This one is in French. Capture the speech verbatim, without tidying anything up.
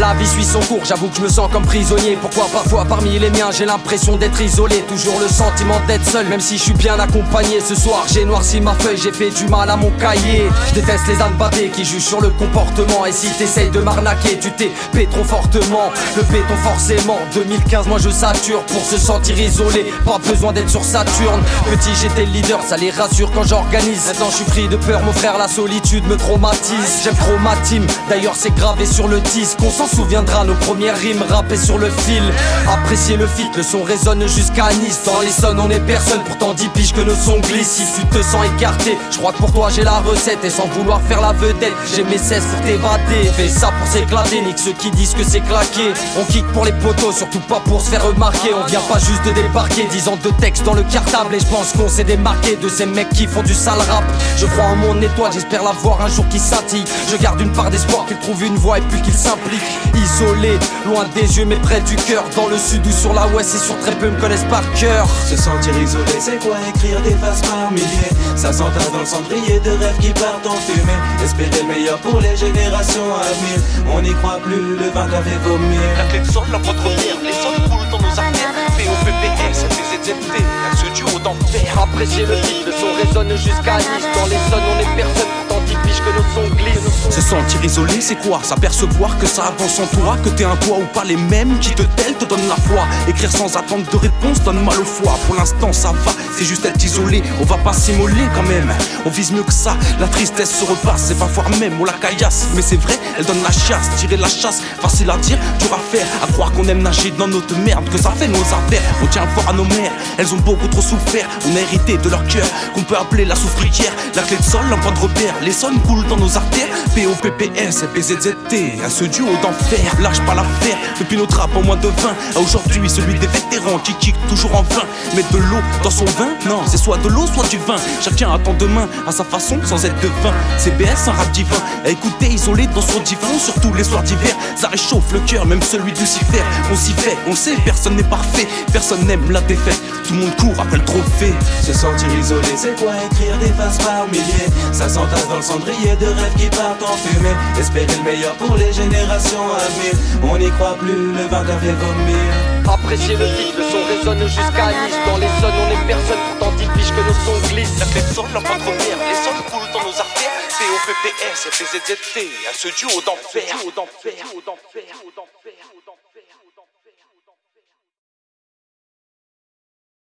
La vie suit son cours, j'avoue que je me sens comme prisonnier. Pourquoi parfois parmi les miens j'ai l'impression d'être isolé. Toujours le sentiment d'être seul, même si je suis bien accompagné. Ce soir j'ai noirci ma feuille, j'ai fait du mal à mon cahier. Je déteste les ânes battés qui jugent sur le comportement. Et si t'essayes de m'arnaquer, tu t'es payé trop fortement. Le béton forcément, deux mille quinze moi je sature pour se sentir isolé. Pas besoin d'être sur Saturne. Petit j'étais le leader, ça les rassure quand j'organise. Maintenant je suis pris de peur, mon frère, la solitude me traumatise. J'aime trop ma team, d'ailleurs c'est gravé sur le disque. On s'en souviendra, nos premières rimes rappées sur le fil. Apprécier le feat, le son résonne jusqu'à Nice. Dans les sons on est personne, pourtant dix piges que nos sons glissent. Si tu te sens écarté, je crois que pour toi j'ai la recette. Et sans vouloir faire la vedette, j'ai mes cesses pour t'évader. Fais ça pour s'éclater, nique ceux qui disent que c'est claqué. On kick pour les poteaux, surtout pas pour se faire remarquer. On vient pas juste de débarquer, dix ans de texte dans le cartable. Et je pense qu'on s'est démarqué de ces mecs qui font du sale rap. Je crois en mon étoile, j'espère la voir un jour qui scintille. Je garde une part d'espoir qu'il trouve une voie et puis qu'il s'implique. Isolé, loin des yeux mais près du cœur. Dans le sud ou sur la ouest, et sur très peu me connaissent par cœur. Se sentir isolé, c'est quoi écrire des faces par milliers? Ça s'entasse dans le cendrier de rêves qui partent en fumée. Espérer le meilleur pour les générations à venir. On n'y croit plus, le vainqueur fait vomir. La clé de sol, la contre terre, les sols coulent dans nos artères. P O P P S, F Z Z T, à ce duo d'enfer. Apprécier le beat, le son résonne jusqu'à Nice. Dans les zones on est personne, pourtant dix piges que nos sons glissent. Se sentir isolé c'est quoi? S'apercevoir que ça avance en toi, que t'es un poids ou pas les mêmes qui te tellent, te donnent la foi. Écrire sans attendre de réponse donne mal au foie. Pour l'instant ça va, c'est juste être isolé. On va pas s'immoler quand même, on vise mieux que ça. La tristesse se repasse, c'est parfois même on la caillasse. Mais c'est vrai, elle donne la chasse, tirer la chasse. Facile à dire, dur à faire. À croire qu'on aime nager dans notre merde, que ça fait nos affaires. On tient fort à nos mères, elles ont beaucoup trop souffert. On a hérité de leur cœur, qu'on peut appeler la soufrière. La clé de sol, un point de repère. Les sons coulent dans nos artères. P O P P S, F Z Z T, à ce duo d'enfer. Lâche pas l'affaire, depuis notre rap en moins de vingt. À aujourd'hui, celui des vétérans qui kick toujours en vain. Mettre de l'eau dans son vin, non, c'est soit de l'eau, soit du vin. Chacun attend demain à sa façon, sans être devin. C B S, un rap divin, à écouter isolé dans son divan. Surtout les soirs d'hiver, ça réchauffe le cœur, même celui de Lucifer. On s'y fait, on sait, personne n'est parfait. Personne n'aime la défaite, tout le monde court après le trophée. Se sentir isolé, c'est quoi écrire des faces par milliers? Ça s'entasse dans le cendrier de rêves qui partent en fumée. Espérer le meilleur pour les générations à venir. On n'y croit plus, le vainqueur fait vomir. Apprécier le beat, le son résonne jusqu'à Nice. Dans les zones on est personne, pourtant dix piges que nos sons glissent. La clé de sol, la contre terre, les sols coulent dans nos artères. P O P P S, F Z Z T, à ce duo d'enfer.